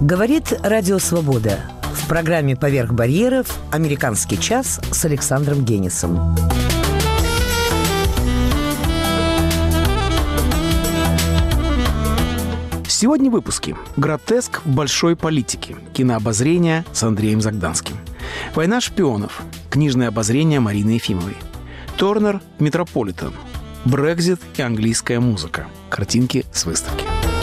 Говорит Радио Свобода. В программе «Поверх барьеров» «Американский час» с Александром Генисом. Сегодня в выпуске «Гротеск в большой политике», кинообозрение с Андреем Загданским, «Война шпионов», книжное обозрение Марины Ефимовой, Торнер Метрополитен, Брексит и английская музыка, картинки с выставки.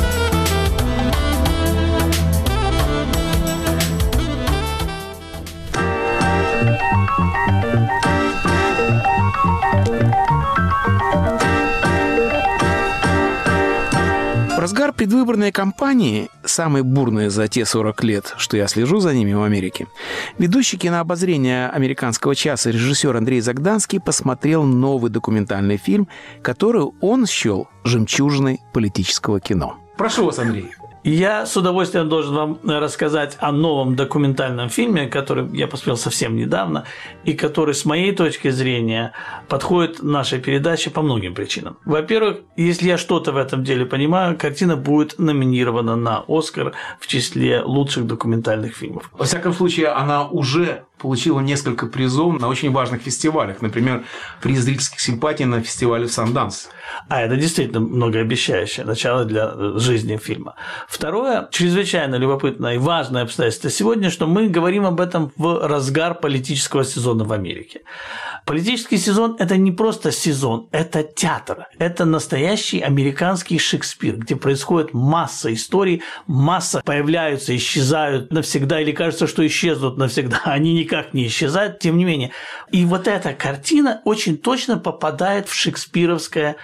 В разгар предвыборной кампании, самой бурной за те 40 лет, что я слежу за ними в Америке, ведущий кинообозрения «Американского часа» режиссер Андрей Загданский посмотрел новый документальный фильм, который он счел жемчужиной политического кино. Прошу вас, Андрей. Я с удовольствием должен вам рассказать о новом документальном фильме, который я посмотрел совсем недавно, и который, с моей точки зрения, подходит нашей передаче по многим причинам. Во-первых, если я что-то в этом деле понимаю, картина будет номинирована на «Оскар» в числе лучших документальных фильмов. Во всяком случае, она уже получила несколько призов на очень важных фестивалях. Например, приз зрительских симпатий на фестивале в Санданс. А это действительно многообещающее начало для жизни фильма. Второе, чрезвычайно любопытное и важное обстоятельство сегодня, что мы говорим об этом в разгар политического сезона в Америке. Политический сезон – это не просто сезон, это театр. Это настоящий американский Шекспир, где происходит масса историй, масса появляются, исчезают навсегда или кажется, что исчезнут навсегда. Они никак не исчезают, тем не менее. И вот эта картина очень точно попадает в шекспировское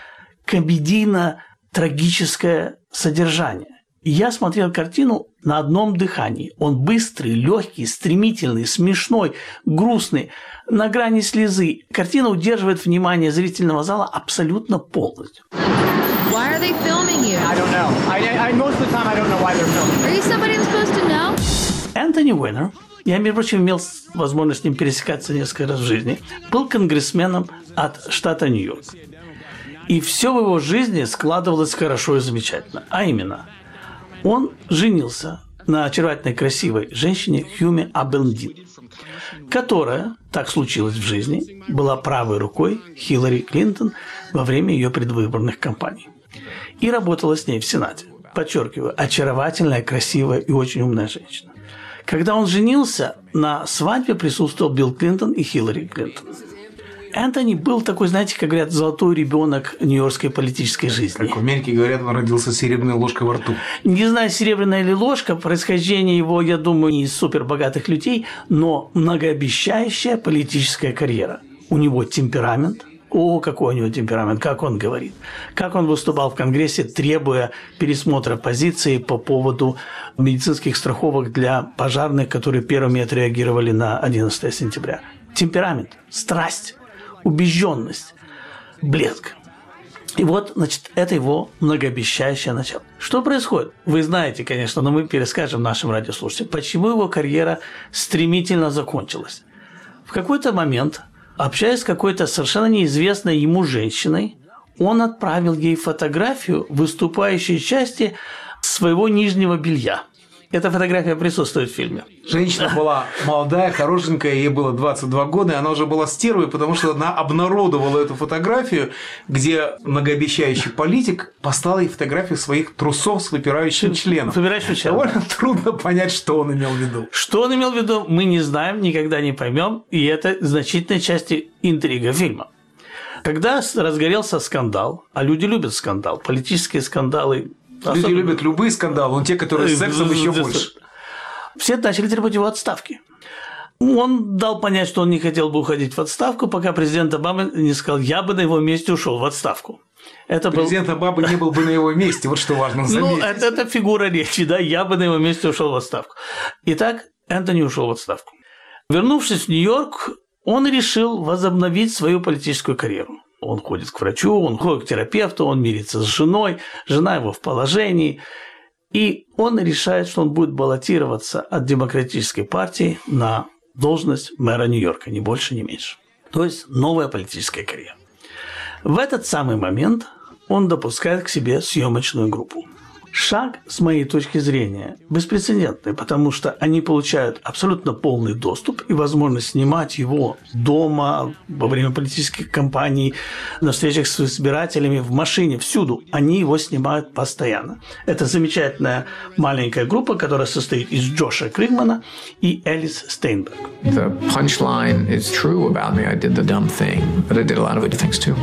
комедийно-трагическое содержание. Я смотрел картину на одном дыхании. Он быстрый, легкий, стремительный, смешной, грустный, на грани слезы. Картина удерживает внимание зрительного зала абсолютно полностью. Why are they filming you? I don't know. Most of the time I don't know why they're filming. Are you somebody I'm supposed to know? Энтони Уинер, я, между прочим, имел возможность с ним пересекаться несколько раз в жизни, был конгрессменом от штата Нью-Йорк. И все в его жизни складывалось хорошо и замечательно. А именно, он женился на очаровательной, красивой женщине Хьюме Абелдин, которая, так случилось в жизни, была правой рукой Хиллари Клинтон во время ее предвыборных кампаний. И работала с ней в Сенате. Подчеркиваю, очаровательная, красивая и очень умная женщина. Когда он женился, на свадьбе присутствовал Билл Клинтон и Хиллари Клинтон. Энтони был такой, знаете, как говорят, золотой ребенок нью-йоркской политической жизни. Как в Америке говорят, он родился с серебряной ложкой во рту. Не знаю, серебряная или ложка, происхождение его, я думаю, не из супербогатых людей, но многообещающая политическая карьера. У него темперамент. О, какой у него темперамент, как он говорит. Как он выступал в Конгрессе, требуя пересмотра позиции по поводу медицинских страховок для пожарных, которые первыми отреагировали на 11 сентября. Темперамент, страсть, убежденность, блеск. И вот, значит, это его многообещающее начало. Что происходит? Вы знаете, конечно, но мы перескажем нашим радиослушателям, почему его карьера стремительно закончилась. В какой-то момент, общаясь с какой-то совершенно неизвестной ему женщиной, он отправил ей фотографию выступающей части своего нижнего белья. Эта фотография присутствует в фильме. Женщина была молодая, хорошенькая, ей было 22 года, и она уже была стервой, потому что она обнародовала эту фотографию, где многообещающий политик поставил ей фотографию своих трусов с выпирающим членом. Довольно трудно понять, что он имел в виду. Что он имел в виду, мы не знаем, никогда не поймем, и это в значительной части интрига фильма. Когда разгорелся скандал, а люди любят скандал, политические скандалы. Люди любят любые скандалы, но те, которые с сексом, еще больше. Все начали требовать его отставки. Он дал понять, что он не хотел бы уходить в отставку, пока президент Обама не сказал: я бы на его месте ушел в отставку. Президент Обама не был бы на его месте, вот что важно заметить. Ну, это фигура речи, да, я бы на его месте ушел в отставку. Итак, Энтони ушел в отставку. Вернувшись в Нью-Йорк, он решил возобновить свою политическую карьеру. Он ходит к врачу, он ходит к терапевту, он мирится с женой, жена его в положении. И он решает, что он будет баллотироваться от Демократической партии на должность мэра Нью-Йорка, ни больше, ни меньше. То есть новая политическая карьера. В этот самый момент он допускает к себе съемочную группу. Шаг, с моей точки зрения, беспрецедентный, потому что они получают абсолютно полный доступ и возможность снимать его дома, во время политических кампаний, на встречах с избирателями, в машине, всюду. Они его снимают постоянно. Это замечательная маленькая группа, которая состоит из Джоша Кригмана и Элис Стейнберг. The punchline is true about me. I did the dumb thing, but I did a lot of good things too.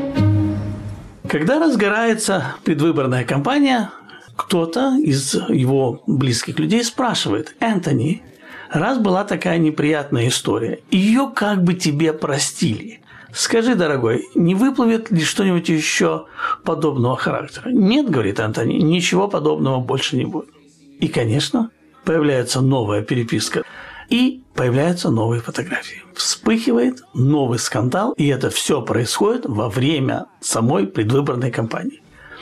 Когда разгорается предвыборная кампания, кто-то из его близких людей спрашивает: «Энтони, раз была такая неприятная история, ее как бы тебе простили. Скажи, дорогой, не выплывет ли что-нибудь еще подобного характера?» «Нет, — говорит Энтони, — ничего подобного больше не будет». И, конечно, появляется новая переписка. И появляются новые фотографии. Вспыхивает новый скандал, и это все происходит во время самой предвыборной кампании.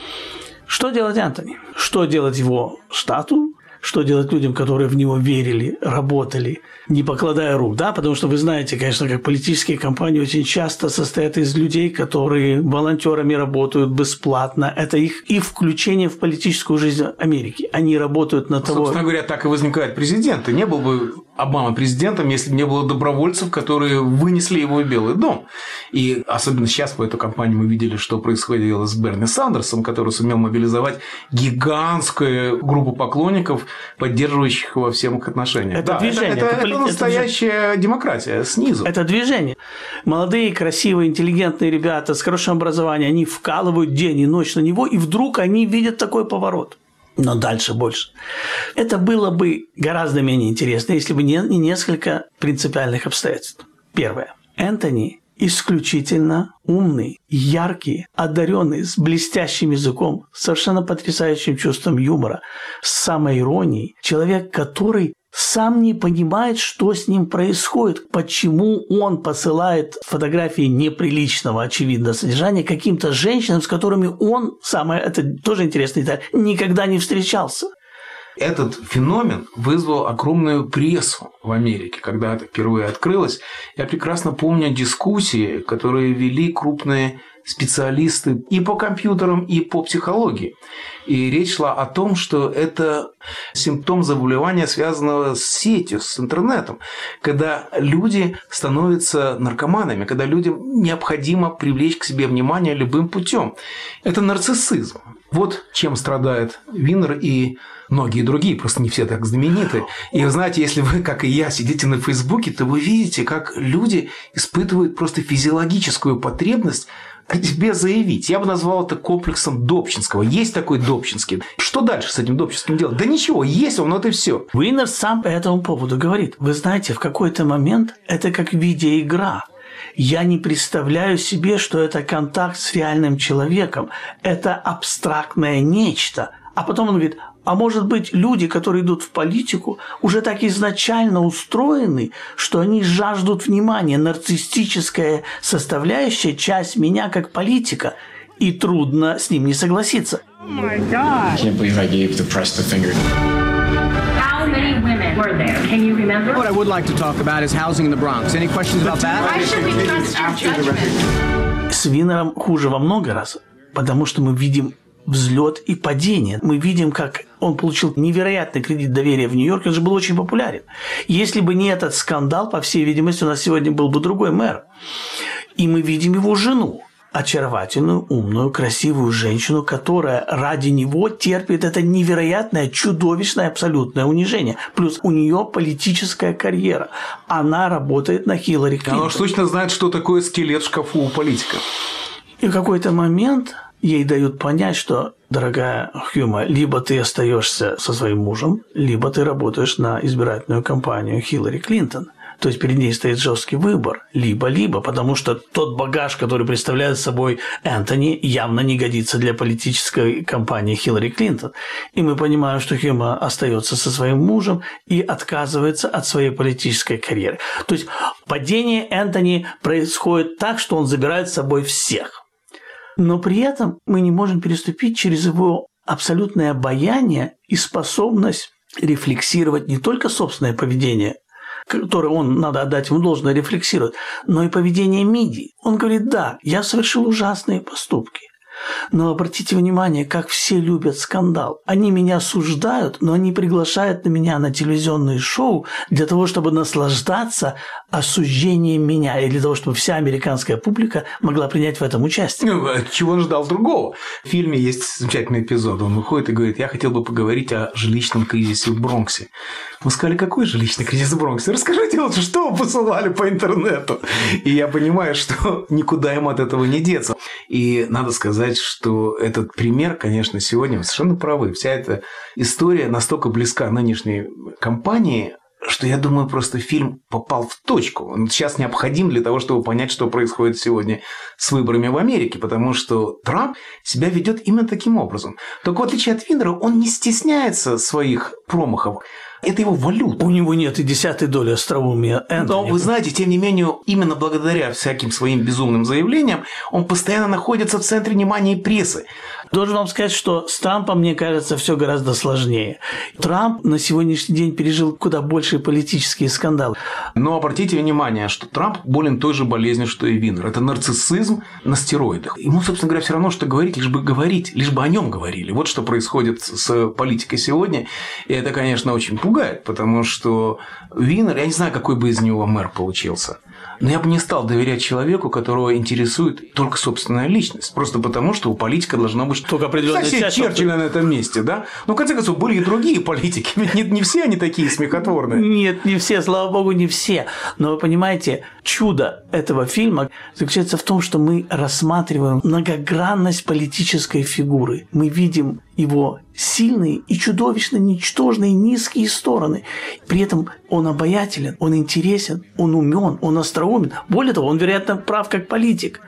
Что делать Энтони? Что делать его штату? Что делать людям, которые в него верили, работали, не покладая рук? Да, потому что вы знаете, конечно, как политические кампании очень часто состоят из людей, которые волонтерами работают бесплатно. Это их и включение в политическую жизнь Америки. Они работают на того... Собственно говоря, так и возникает президент. И не был бы Обама президентом, если бы не было добровольцев, которые вынесли его в Белый дом. И особенно сейчас по этой кампании мы видели, что происходило с Берни Сандерсом, который сумел мобилизовать гигантскую группу поклонников, поддерживающих во всех отношениях. Это движение. Это настоящая демократия снизу. Это движение. Молодые, красивые, интеллигентные ребята с хорошим образованием, они вкалывают день и ночь на него, и вдруг они видят такой поворот. Но дальше больше. Это было бы гораздо менее интересно, если бы не несколько принципиальных обстоятельств. Первое. Энтони исключительно умный, яркий, одаренный, с блестящим языком, совершенно потрясающим чувством юмора, с самоиронией. Человек, который сам не понимает, что с ним происходит, почему он посылает фотографии неприличного, очевидно, содержания каким-то женщинам, с которыми он, это тоже интересная деталь, никогда не встречался. Этот феномен вызвал огромную прессу в Америке, когда это впервые открылось. Я прекрасно помню дискуссии, которые вели крупные специалисты и по компьютерам, и по психологии. И речь шла о том, что это симптом заболевания, связанного с сетью, с интернетом, когда люди становятся наркоманами, когда людям необходимо привлечь к себе внимание любым путем. Это нарциссизм. Вот чем страдает Винер и многие другие, просто не все так знамениты. И вы знаете, если вы, как и я, сидите на Фейсбуке, то вы видите, как люди испытывают просто физиологическую потребность о себе заявить. Я бы назвал это комплексом Добчинского. Есть такой Добчинский. Что дальше с этим Добчинским делать? Да ничего, есть он, вот и все. Винер сам по этому поводу говорит: вы знаете, в какой-то момент это как видеоигра. Я не представляю себе, что это контакт с реальным человеком. Это абстрактное нечто. А потом он говорит: а может быть, люди, которые идут в политику, уже так изначально устроены, что они жаждут внимания. Нарциссическая составляющая часть меня как политика. И трудно с ним не согласиться. Can't believe I gave the press the finger. How many women were there? Can you remember? What I would like to talk about is housing in the Bronx. Any questions about that? Why should we trust your judgment? С Винером хуже во много раз, потому что мы видим взлет и падение. Мы видим, как он получил невероятный кредит доверия в Нью-Йорке, он же был очень популярен. Если бы не этот скандал, по всей видимости, у нас сегодня был бы другой мэр. И мы видим его жену, очаровательную, умную, красивую женщину, которая ради него терпит это невероятное, чудовищное, абсолютное унижение. Плюс у нее политическая карьера. Она работает на Хиллари Клинтон. Она уж точно знает, что такое скелет в шкафу у политика. И в какой-то момент ей дают понять, что, дорогая Хьюма, либо ты остаешься со своим мужем, либо ты работаешь на избирательную кампанию Хиллари Клинтон. То есть перед ней стоит жесткий выбор. Либо-либо, потому что тот багаж, который представляет собой Энтони, явно не годится для политической кампании Хиллари Клинтон. И мы понимаем, что Хьюма остается со своим мужем и отказывается от своей политической карьеры. То есть падение Энтони происходит так, что он забирает с собой всех. Но при этом мы не можем переступить через его абсолютное обаяние и способность рефлексировать не только собственное поведение, которое он, надо отдать ему должное, рефлексирует, но и поведение Миди. Он говорит: да, я совершил ужасные поступки, Но обратите внимание, как все любят скандал. Они меня осуждают, но они приглашают на меня на телевизионные шоу для того, чтобы наслаждаться осуждением меня, и для того, чтобы вся американская публика могла принять в этом участие. Чего он ждал другого? В фильме есть замечательный эпизод. Он выходит и говорит: я хотел бы поговорить о жилищном кризисе в Бронксе. Мы сказали: какой жилищный кризис в Бронксе? Расскажите лучше, что вы посылали по интернету. И я понимаю, что никуда им от этого не деться. И надо сказать, что этот пример, конечно, сегодня вы совершенно правы. Вся эта история настолько близка нынешней кампании, что, я думаю, просто фильм попал в точку. Он сейчас необходим для того, чтобы понять, что происходит сегодня с выборами в Америке, потому что Трамп себя ведет именно таким образом. Только в отличие от Винера, он не стесняется своих промахов. Это его валюта. У него нет и 10 доли остроумия Энтони. Но вы знаете, тем не менее, именно благодаря всяким своим безумным заявлениям он постоянно находится в центре внимания прессы. Должен вам сказать, что с Трампом, мне кажется, все гораздо сложнее. Трамп на сегодняшний день пережил куда большие политические скандалы. Но обратите внимание, что Трамп болен той же болезнью, что и Винер. Это нарциссизм на стероидах. Ему, собственно говоря, все равно, что говорить, лишь бы о нем говорили. Вот что происходит с политикой сегодня. И это, конечно, очень пугает, потому что Винер, я не знаю, какой бы из него мэр получился. Но я бы не стал доверять человеку, которого интересует только собственная личность. Просто потому, что у политика должна быть... Только определенная часть... Черчилля на этом месте, да? Но, в конце концов, были и другие политики. Ведь не все они такие смехотворные. Нет, не все, слава богу, не все. Но вы понимаете, чудо этого фильма заключается в том, что мы рассматриваем многогранность политической фигуры. Мы видим его сильные и чудовищно ничтожные низкие стороны. При этом он обаятелен, он интересен, он умен, он остроумен. Более того, он, вероятно, прав как политик,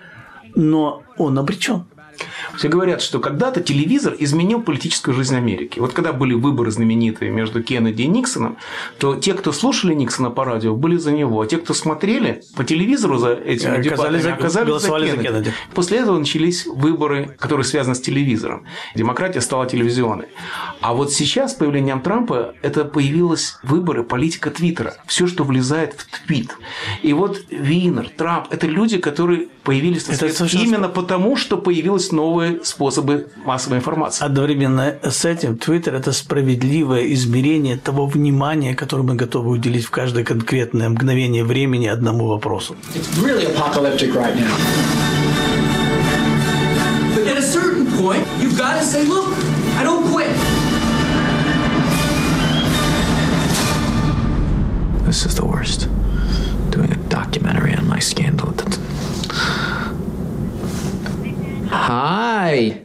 но он обречен. Все говорят, что когда-то телевизор изменил политическую жизнь Америки. Вот когда были выборы знаменитые между Кеннеди и Никсоном, то те, кто слушали Никсона по радио, были за него, а те, кто смотрели по телевизору за этими дебатами, оказались за Кеннеди. После этого начались выборы, которые связаны с телевизором. Демократия стала телевизионной. А вот сейчас с появлением Трампа это появились выборы политика Твиттера. Все, что влезает в твит. И вот Винер, Трамп – это люди, которые появились на свет именно потому, что появились новые способы массовой информации. Одновременно с этим Твиттер – это справедливое измерение того внимания, которое мы готовы уделить в каждое конкретное мгновение времени одному вопросу. Really apocalyptic right now. But at a certain point, you've got to say, look, I don't quit. This is the worst. Doing a documentary on my scandal. Hi.